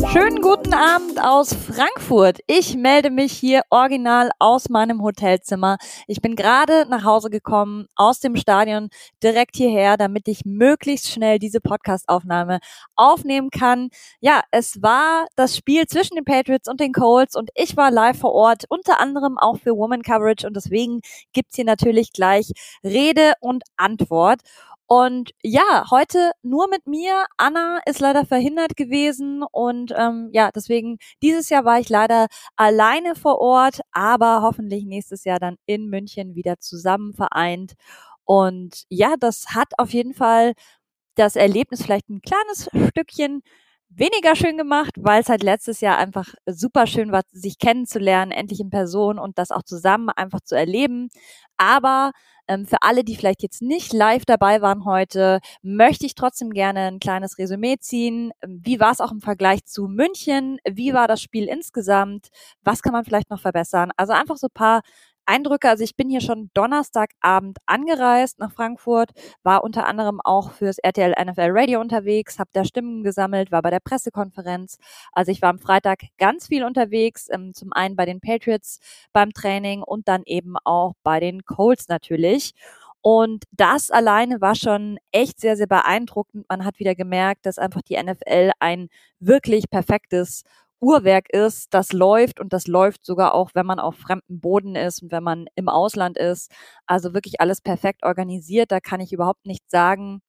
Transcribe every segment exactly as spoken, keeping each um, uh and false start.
Schönen guten Abend aus Frankfurt. Ich melde mich hier original aus meinem Hotelzimmer. Ich bin gerade nach Hause gekommen aus dem Stadion direkt hierher, damit ich möglichst schnell diese Podcast-Aufnahme aufnehmen kann. Ja, es war das Spiel zwischen den Patriots und den Colts und ich war live vor Ort, unter anderem auch für Woman Coverage, und deswegen gibt's hier natürlich gleich Rede und Antwort. Und ja, heute nur mit mir. Anna ist leider verhindert gewesen und ähm, ja, deswegen dieses Jahr war ich leider alleine vor Ort, aber hoffentlich nächstes Jahr dann in München wieder zusammen vereint. Und ja, das hat auf jeden Fall das Erlebnis vielleicht ein kleines Stückchen weniger schön gemacht, weil es halt letztes Jahr einfach super schön war, sich kennenzulernen, endlich in Person und das auch zusammen einfach zu erleben. Aber ähm, für alle, die vielleicht jetzt nicht live dabei waren heute, möchte ich trotzdem gerne ein kleines Resümee ziehen. Wie war es auch im Vergleich zu München? Wie war das Spiel insgesamt? Was kann man vielleicht noch verbessern? Also einfach so ein paar Eindrücke. Also ich bin hier schon Donnerstagabend angereist nach Frankfurt, war unter anderem auch fürs R T L N F L Radio unterwegs, habe da Stimmen gesammelt, war bei der Pressekonferenz. Also ich war am Freitag ganz viel unterwegs, ähm, zum einen bei den Patriots beim Training und dann eben auch bei den Colts natürlich. Und das alleine war schon echt sehr, sehr beeindruckend. Man hat wieder gemerkt, dass einfach die N F L ein wirklich perfektes Uhrwerk ist, das läuft, und das läuft sogar auch, wenn man auf fremdem Boden ist und wenn man im Ausland ist. Also wirklich alles perfekt organisiert, da kann ich überhaupt nichts sagen.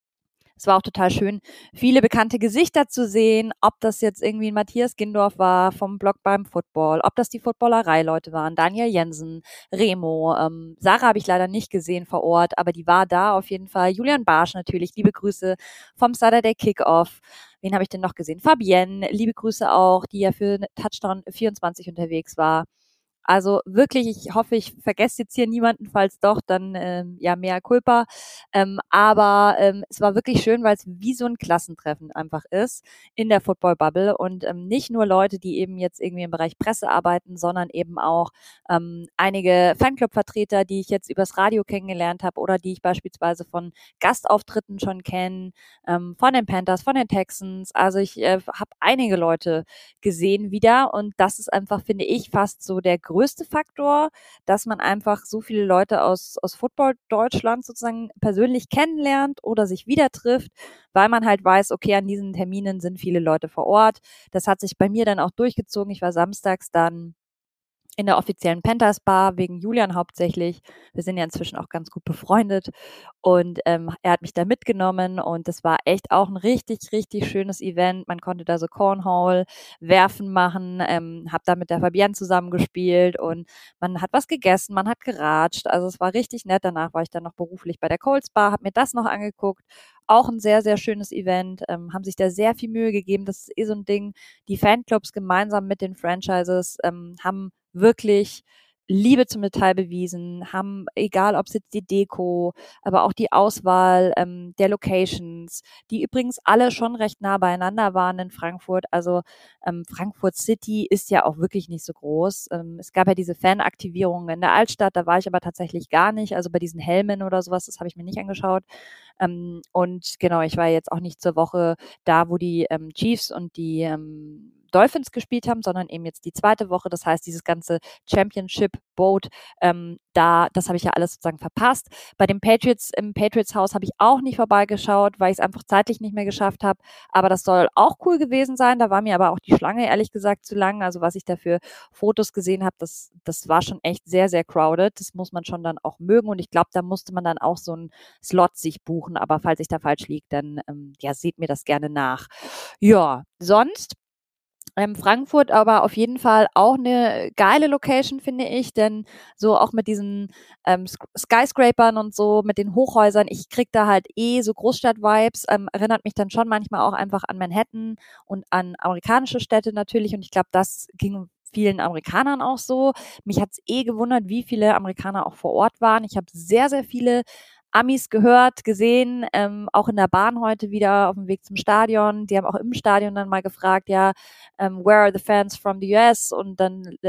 Es war auch total schön, viele bekannte Gesichter zu sehen, ob das jetzt irgendwie ein Matthias Gindorf war vom Blog beim Football, ob das die Footballerei-Leute waren, Daniel Jensen, Remo, ähm, Sarah habe ich leider nicht gesehen vor Ort, aber die war da auf jeden Fall. Julian Barsch natürlich, liebe Grüße vom Saturday Kickoff. Wen habe ich denn noch gesehen? Fabienne, liebe Grüße auch, die ja für Touchdown vierundzwanzig unterwegs war. Also wirklich, ich hoffe, ich vergesse jetzt hier niemanden, falls doch, dann ähm, ja, mea culpa. Ähm, aber ähm, es war wirklich schön, weil es wie so ein Klassentreffen einfach ist in der Football-Bubble und ähm, nicht nur Leute, die eben jetzt irgendwie im Bereich Presse arbeiten, sondern eben auch ähm, einige Fanclub-Vertreter, die ich jetzt übers Radio kennengelernt habe oder die ich beispielsweise von Gastauftritten schon kenne, ähm, von den Panthers, von den Texans. Also ich äh, habe einige Leute gesehen wieder, und das ist einfach, finde ich, fast so der größte Faktor, dass man einfach so viele Leute aus, aus Football Deutschland sozusagen persönlich kennenlernt oder sich wieder trifft, weil man halt weiß, okay, an diesen Terminen sind viele Leute vor Ort. Das hat sich bei mir dann auch durchgezogen. Ich war samstags dann in der offiziellen Panthers Bar wegen Julian hauptsächlich. Wir sind ja inzwischen auch ganz gut befreundet und ähm, er hat mich da mitgenommen und das war echt auch ein richtig, richtig schönes Event. Man konnte da so Cornhole, Werfen machen, ähm, habe da mit der Fabienne zusammengespielt und man hat was gegessen, man hat geratscht. Also es war richtig nett. Danach war ich dann noch beruflich bei der Colts Bar, habe mir das noch angeguckt. Auch ein sehr, sehr schönes Event, ähm, haben sich da sehr viel Mühe gegeben. Das ist eh so ein Ding. Die Fanclubs gemeinsam mit den Franchises ähm, haben wirklich Liebe zum Detail bewiesen, haben, egal ob es jetzt die Deko, aber auch die Auswahl ähm, der Locations, die übrigens alle schon recht nah beieinander waren in Frankfurt. Also ähm, Frankfurt City ist ja auch wirklich nicht so groß. Ähm, es gab ja diese Fanaktivierungen in der Altstadt, da war ich aber tatsächlich gar nicht. Also bei diesen Helmen oder sowas, das habe ich mir nicht angeschaut. Ähm, und genau, ich war jetzt auch nicht zur Woche da, wo die ähm, Chiefs und die ähm, Dolphins gespielt haben, sondern eben jetzt die zweite Woche. Das heißt, dieses ganze Championship Boat, ähm, da, das habe ich ja alles sozusagen verpasst. Bei den Patriots, im Patriots Haus habe ich auch nicht vorbeigeschaut, weil ich es einfach zeitlich nicht mehr geschafft habe. Aber das soll auch cool gewesen sein. Da war mir aber auch die Schlange ehrlich gesagt zu lang. Also was ich da für Fotos gesehen habe, das, das war schon echt sehr, sehr crowded. Das muss man schon dann auch mögen. Und ich glaube, da musste man dann auch so einen Slot sich buchen. Aber falls ich da falsch liege, dann ähm, ja, seht mir das gerne nach. Ja, sonst Ähm, Frankfurt aber auf jeden Fall auch eine geile Location, finde ich, denn so auch mit diesen ähm, Skyscrapern und so, mit den Hochhäusern, ich krieg da halt eh so Großstadt-Vibes, ähm, erinnert mich dann schon manchmal auch einfach an Manhattan und an amerikanische Städte natürlich, und ich glaube, das ging vielen Amerikanern auch so. Mich hat's eh gewundert, wie viele Amerikaner auch vor Ort waren. Ich habe sehr, sehr viele Amis gehört, gesehen, ähm, auch in der Bahn heute wieder auf dem Weg zum Stadion. Die haben auch im Stadion dann mal gefragt, ja, ähm, where are the fans from the U S? Und dann ähm,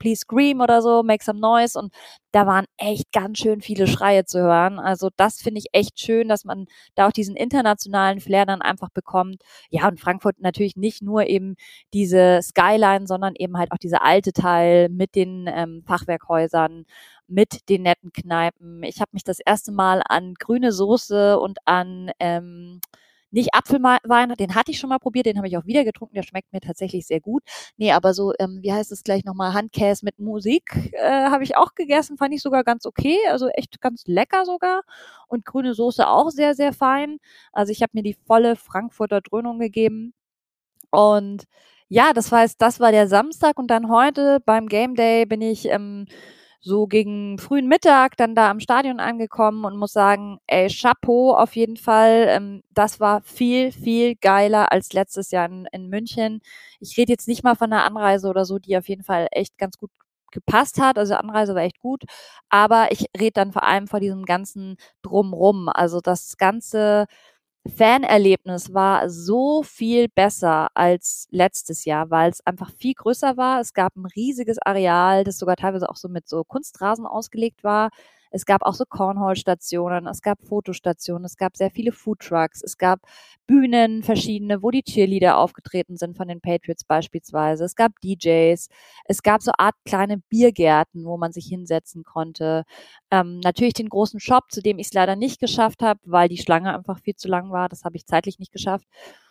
please scream oder so, make some noise und da waren echt ganz schön viele Schreie zu hören. Also das finde ich echt schön, dass man da auch diesen internationalen Flair dann einfach bekommt. Ja, und Frankfurt natürlich nicht nur eben diese Skyline, sondern eben halt auch dieser alte Teil mit den ähm, Fachwerkhäusern, mit den netten Kneipen. Ich habe mich das erste Mal an grüne Soße und an ähm, nicht Apfelwein, den hatte ich schon mal probiert, den habe ich auch wieder getrunken, der schmeckt mir tatsächlich sehr gut. Nee, aber so, ähm, wie heißt es gleich nochmal, Handkäse mit Musik äh, habe ich auch gegessen, fand ich sogar ganz okay, also echt ganz lecker sogar. Und grüne Soße auch sehr, sehr fein. Also ich habe mir die volle Frankfurter Dröhnung gegeben. Und ja, das heißt, das war der Samstag und dann heute beim Game Day bin ich ähm, so gegen frühen Mittag dann da am Stadion angekommen und muss sagen, ey, Chapeau auf jeden Fall. Ähm, das war viel, viel geiler als letztes Jahr in, in München. Ich rede jetzt nicht mal von der Anreise oder so, die auf jeden Fall echt ganz gut gepasst hat. Also Anreise war echt gut. Aber ich rede dann vor allem vor diesem ganzen Drumrum. Also das ganze Fanerlebnis war so viel besser als letztes Jahr, weil es einfach viel größer war. Es gab ein riesiges Areal, das sogar teilweise auch so mit so Kunstrasen ausgelegt war. Es gab auch so Cornhole-Stationen, es gab Fotostationen, es gab sehr viele Foodtrucks, es gab Bühnen, verschiedene, wo die Cheerleader aufgetreten sind von den Patriots beispielsweise. Es gab D Js, es gab so Art kleine Biergärten, wo man sich hinsetzen konnte. Ähm, natürlich den großen Shop, zu dem ich es leider nicht geschafft habe, weil die Schlange einfach viel zu lang war. Das habe ich zeitlich nicht geschafft.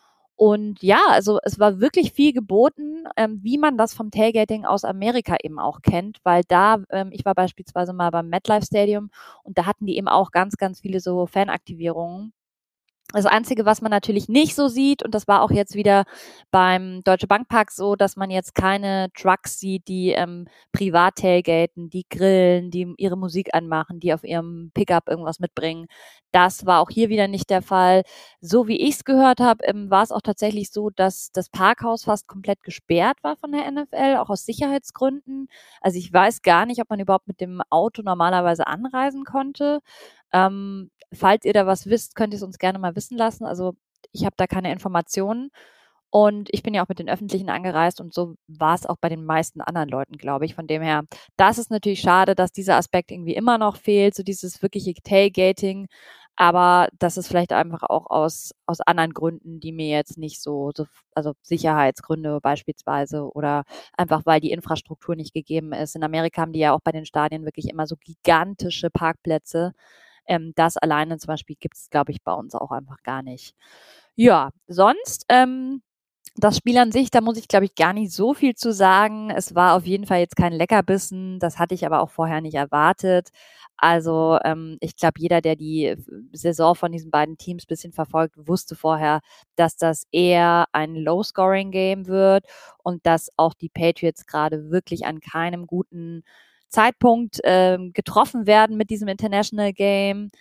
Und ja, also es war wirklich viel geboten, ähm, wie man das vom Tailgating aus Amerika eben auch kennt, weil da, ähm, ich war beispielsweise mal beim MetLife Stadium und da hatten die eben auch ganz, ganz viele so Fanaktivierungen. Das Einzige, was man natürlich nicht so sieht, und das war auch jetzt wieder beim Deutsche Bankpark so, dass man jetzt keine Trucks sieht, die ähm, privat tailgaten, die grillen, die ihre Musik anmachen, die auf ihrem Pickup irgendwas mitbringen. Das war auch hier wieder nicht der Fall. So wie ich es gehört habe, ähm, war es auch tatsächlich so, dass das Parkhaus fast komplett gesperrt war von der N F L, auch aus Sicherheitsgründen. Also ich weiß gar nicht, ob man überhaupt mit dem Auto normalerweise anreisen konnte. Ähm, falls ihr da was wisst, könnt ihr es uns gerne mal wissen lassen. Also ich habe da keine Informationen. Und ich bin ja auch mit den Öffentlichen angereist und so war es auch bei den meisten anderen Leuten, glaube ich. Von dem her, das ist natürlich schade, dass dieser Aspekt irgendwie immer noch fehlt, so dieses wirkliche Tailgating. Aber das ist vielleicht einfach auch aus, aus anderen Gründen, die mir jetzt nicht so, so, also Sicherheitsgründe beispielsweise oder einfach weil die Infrastruktur nicht gegeben ist. In Amerika haben die ja auch bei den Stadien wirklich immer so gigantische Parkplätze. Ähm, das alleine zum Beispiel gibt es, glaube ich, bei uns auch einfach gar nicht. Ja, sonst, ähm, das Spiel an sich, da muss ich, glaube ich, gar nicht so viel zu sagen. Es war auf jeden Fall jetzt kein Leckerbissen. Das hatte ich aber auch vorher nicht erwartet. Also ähm, ich glaube, jeder, der die Saison von diesen beiden Teams bisschen verfolgt, wusste vorher, dass das eher ein Low-Scoring-Game wird und dass auch die Patriots gerade wirklich an keinem guten Zeitpunkt ähm, getroffen werden mit diesem International Game.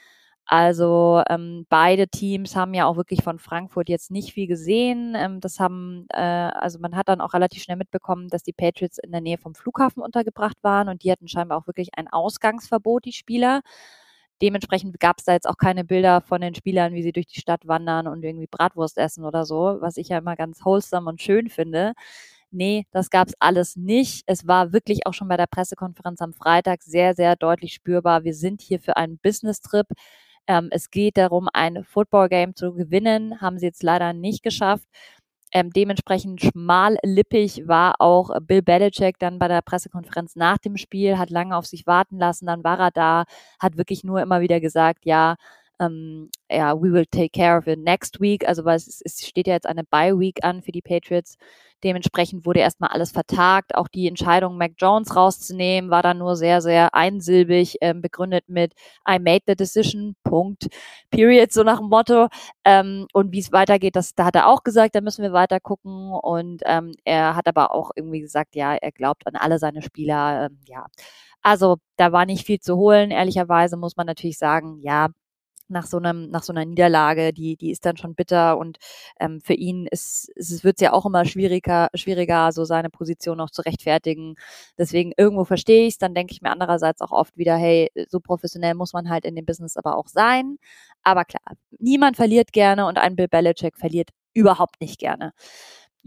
Also ähm, beide Teams haben ja auch wirklich von Frankfurt jetzt nicht viel gesehen. Ähm, das haben, äh, also man hat dann auch relativ schnell mitbekommen, dass die Patriots in der Nähe vom Flughafen untergebracht waren und die hatten scheinbar auch wirklich ein Ausgangsverbot, die Spieler. Dementsprechend gab es da jetzt auch keine Bilder von den Spielern, wie sie durch die Stadt wandern und irgendwie Bratwurst essen oder so, was ich ja immer ganz wholesome und schön finde. Nee, das gab's alles nicht. Es war wirklich auch schon bei der Pressekonferenz am Freitag sehr, sehr deutlich spürbar. Wir sind hier für einen Business-Trip. Ähm, es geht darum, ein Football-Game zu gewinnen. Haben sie jetzt leider nicht geschafft. Ähm, dementsprechend schmallippig war auch Bill Belichick dann bei der Pressekonferenz nach dem Spiel, hat lange auf sich warten lassen, dann war er da, hat wirklich nur immer wieder gesagt, ja, ähm, ja, we will take care of it next week, also weil es, es steht ja jetzt eine Bye-Week an für die Patriots. Dementsprechend wurde erstmal alles vertagt. Auch die Entscheidung, Mac Jones rauszunehmen, war dann nur sehr, sehr einsilbig ähm, begründet mit I made the decision, Punkt, Period, so nach dem Motto. Ähm, und wie es weitergeht, das, da hat er auch gesagt, da müssen wir weiter gucken. Und ähm, er hat aber auch irgendwie gesagt, ja, er glaubt an alle seine Spieler. Ähm, ja, also da war nicht viel zu holen. Ehrlicherweise muss man natürlich sagen, ja, nach so einem, nach so einer Niederlage, die, die ist dann schon bitter und ähm, für ihn ist, es wird ja auch immer schwieriger, schwieriger, so seine Position noch zu rechtfertigen. Deswegen irgendwo verstehe ich es, dann denke ich mir andererseits auch oft wieder, hey, so professionell muss man halt in dem Business aber auch sein. Aber klar, niemand verliert gerne und ein Bill Belichick verliert überhaupt nicht gerne. Ja,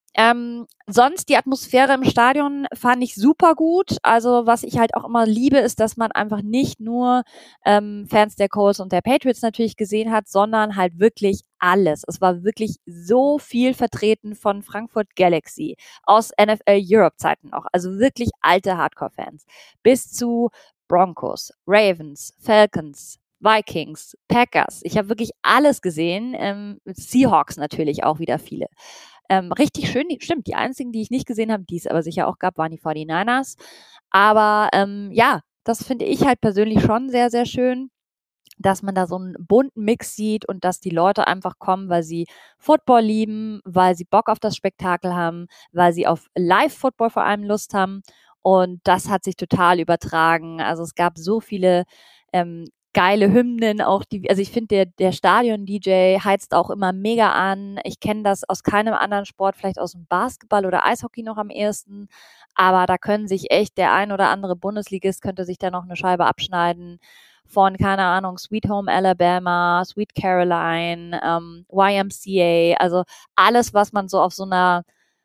Ähm, sonst die Atmosphäre im Stadion fand ich super gut. Also was ich halt auch immer liebe, ist, dass man einfach nicht nur ähm, Fans der Colts und der Patriots natürlich gesehen hat, sondern halt wirklich alles. Es war wirklich so viel vertreten von Frankfurt Galaxy aus N F L Europe Zeiten auch. Also wirklich alte Hardcore-Fans bis zu Broncos, Ravens, Falcons, Vikings, Packers. Ich habe wirklich alles gesehen. Ähm, Seahawks natürlich auch wieder viele. Ähm, richtig schön, die, stimmt, die einzigen, die ich nicht gesehen habe, die es aber sicher auch gab, waren die forty-niners. Aber ähm, ja, das finde ich halt persönlich schon sehr, sehr schön, dass man da so einen bunten Mix sieht und dass die Leute einfach kommen, weil sie Football lieben, weil sie Bock auf das Spektakel haben, weil sie auf Live-Football vor allem Lust haben. Und das hat sich total übertragen. Also es gab so viele ähm, geile Hymnen, auch die, also ich finde, der, der Stadion-D J heizt auch immer mega an. Ich kenne das aus keinem anderen Sport, vielleicht aus dem Basketball oder Eishockey noch am ehesten. Aber da können sich echt der ein oder andere Bundesligist könnte sich da noch eine Scheibe abschneiden von, keine Ahnung, Sweet Home Alabama, Sweet Caroline, ähm, Y M C A, also alles, was man so auf so einer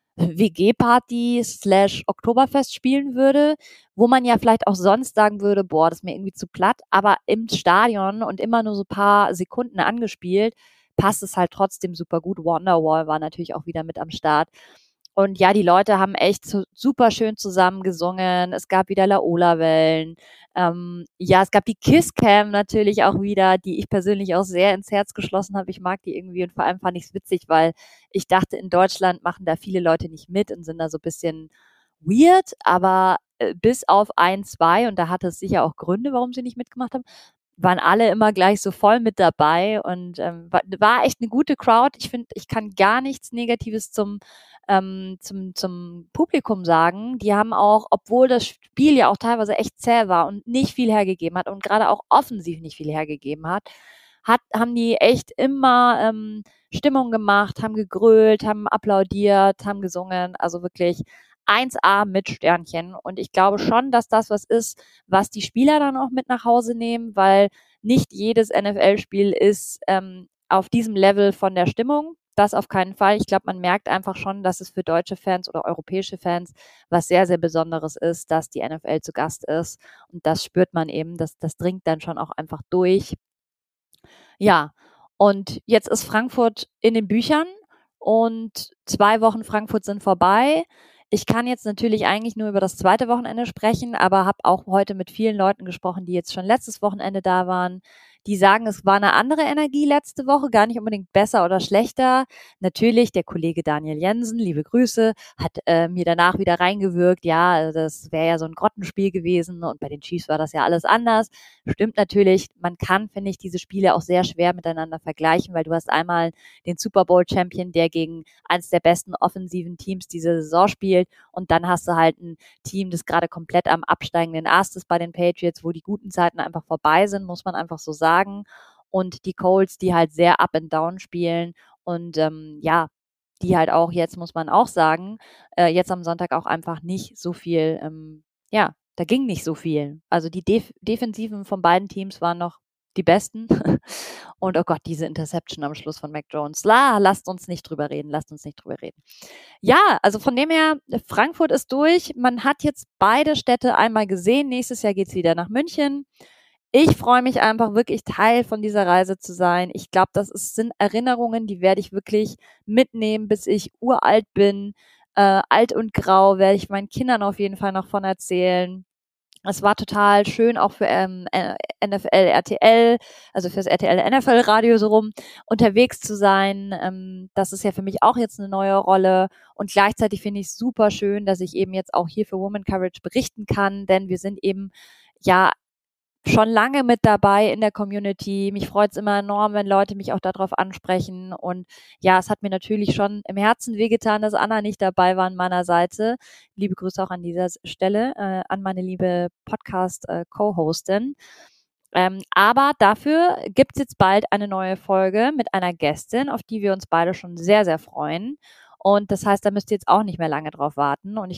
W G-Party slash Oktoberfest spielen würde, wo man ja vielleicht auch sonst sagen würde, boah, das ist mir irgendwie zu platt, aber im Stadion und immer nur so ein paar Sekunden angespielt, passt es halt trotzdem super gut. Wonderwall war natürlich auch wieder mit am Start. Und ja, die Leute haben echt so super schön zusammen gesungen. Es gab wieder Laola-Wellen. Ähm, ja, es gab die Kisscam natürlich auch wieder, die ich persönlich auch sehr ins Herz geschlossen habe. Ich mag die irgendwie und vor allem fand ich es witzig, weil ich dachte, in Deutschland machen da viele Leute nicht mit und sind da so ein bisschen weird, aber äh, bis auf ein, zwei, und da hatte es sicher auch Gründe, warum sie nicht mitgemacht haben, waren alle immer gleich so voll mit dabei und ähm, war, war echt eine gute Crowd. Ich finde, ich kann gar nichts Negatives zum ähm, zum zum Publikum sagen. Die haben auch, obwohl das Spiel ja auch teilweise echt zäh war und nicht viel hergegeben hat und gerade auch offensiv nicht viel hergegeben hat, hat haben die echt immer ähm, Stimmung gemacht, haben gegrölt, haben applaudiert, haben gesungen. Also wirklich eins A mit Sternchen. Und ich glaube schon, dass das was ist, was die Spieler dann auch mit nach Hause nehmen, weil nicht jedes N F L-Spiel ist ähm, auf diesem Level von der Stimmung. Das auf keinen Fall. Ich glaube, man merkt einfach schon, dass es für deutsche Fans oder europäische Fans was sehr, sehr Besonderes ist, dass die N F L zu Gast ist. Und das spürt man eben. Das, das dringt dann schon auch einfach durch. Ja, und jetzt ist Frankfurt in den Büchern und zwei Wochen Frankfurt sind vorbei. Ich kann jetzt natürlich eigentlich nur über das zweite Wochenende sprechen, aber habe auch heute mit vielen Leuten gesprochen, die jetzt schon letztes Wochenende da waren. Die sagen, es war eine andere Energie letzte Woche, gar nicht unbedingt besser oder schlechter. Natürlich, der Kollege Daniel Jensen, liebe Grüße, hat äh, mir danach wieder reingewirkt, ja, das wäre ja so ein Grottenspiel gewesen und bei den Chiefs war das ja alles anders. Stimmt natürlich, man kann, finde ich, diese Spiele auch sehr schwer miteinander vergleichen, weil du hast einmal den Super Bowl Champion, der gegen eines der besten offensiven Teams diese Saison spielt und dann hast du halt ein Team, das gerade komplett am absteigenden Ast ist bei den Patriots, wo die guten Zeiten einfach vorbei sind, muss man einfach so sagen. Und die Colts, die halt sehr up and down spielen und ähm, ja, die halt auch jetzt, muss man auch sagen, äh, jetzt am Sonntag auch einfach nicht so viel, ähm, ja, da ging nicht so viel. Also die Def Defensiven von beiden Teams waren noch die besten. Und oh Gott, diese Interception am Schluss von Mac Jones. La, lasst uns nicht drüber reden, lasst uns nicht drüber reden. Ja, also von dem her, Frankfurt ist durch. Man hat jetzt beide Städte einmal gesehen. Nächstes Jahr geht's wieder nach München. Ich freue mich einfach wirklich Teil von dieser Reise zu sein. Ich glaube, das ist, sind Erinnerungen, die werde ich wirklich mitnehmen, bis ich uralt bin. Äh, alt und grau werde ich meinen Kindern auf jeden Fall noch von erzählen. Es war total schön, auch für ähm, N F L R T L, also fürs R T L N F L Radio so rum, unterwegs zu sein. Ähm, das ist ja für mich auch jetzt eine neue Rolle. Und gleichzeitig finde ich es super schön, dass ich eben jetzt auch hier für Woman Courage berichten kann, denn wir sind eben ja schon lange mit dabei in der Community. Mich freut es immer enorm, wenn Leute mich auch darauf ansprechen. Und ja, es hat mir natürlich schon im Herzen wehgetan, dass Anna nicht dabei war an meiner Seite. Liebe Grüße auch an dieser Stelle äh, an meine liebe Podcast-Co-Hostin. Ähm, aber dafür gibt's jetzt bald eine neue Folge mit einer Gästin, auf die wir uns beide schon sehr, sehr freuen. Und das heißt, da müsst ihr jetzt auch nicht mehr lange drauf warten. Und ich glaube,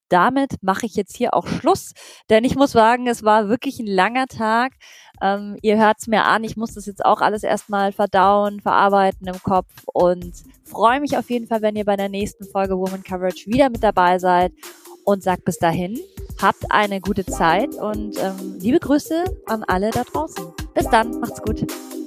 damit mache ich jetzt hier auch Schluss, denn ich muss sagen, es war wirklich ein langer Tag. Ähm, ihr hört's mir an, ich muss das jetzt auch alles erstmal verdauen, verarbeiten im Kopf und freue mich auf jeden Fall, wenn ihr bei der nächsten Folge Woman Coverage wieder mit dabei seid und sagt bis dahin, habt eine gute Zeit und ähm, liebe Grüße an alle da draußen. Bis dann, macht's gut.